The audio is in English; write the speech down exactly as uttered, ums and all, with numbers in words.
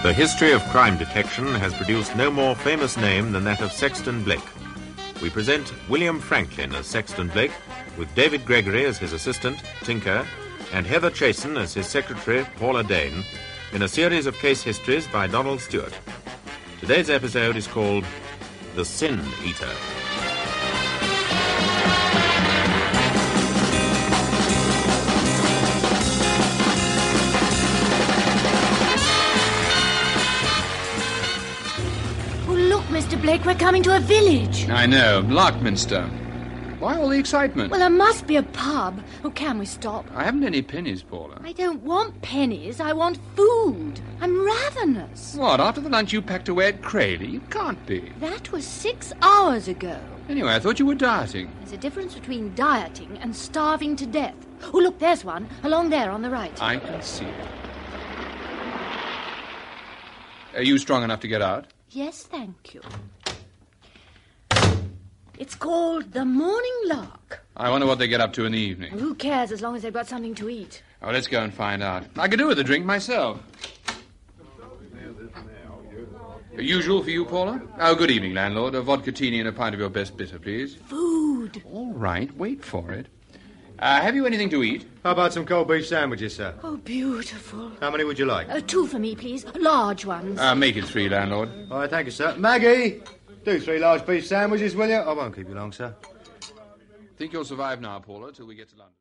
The history of crime detection has produced no more famous name than that of Sexton Blake. We present William Franklin as Sexton Blake, with David Gregory as his assistant, Tinker, and Heather Chasen as his secretary, Paula Dane, in a series of case histories by Donald Stewart. Today's episode is called The Sin Eater. Mister Blake, we're coming to a village. I know, Lockminster. Why all the excitement? Well, there must be a pub. Oh, can we stop? I haven't any pennies, Paula. I don't want pennies. I want food. I'm ravenous. What, after the lunch you packed away at Crayley? You can't be. That was six hours ago. Anyway, I thought you were dieting. There's a difference between dieting and starving to death. Oh, look, there's one, along there on the right. I can see it. Are you strong enough to get out? Yes, thank you. It's called the Morning Lark. I wonder what they get up to in the evening. Well, who cares as long as they've got something to eat? Oh, let's go and find out. I could do with a drink myself. Usual for you, Paula? Oh, good evening, landlord. A vodka-tini and a pint of your best bitter, please. Food. All right, wait for it. Uh, have you anything to eat? How about some cold beef sandwiches, sir? Oh, beautiful. How many would you like? Uh, two for me, please. Large ones. Uh, make it three, landlord. All right, thank you, sir. Maggie, do three large beef sandwiches, will you? I won't keep you long, sir. Think you'll survive now, Paula, till we get to London.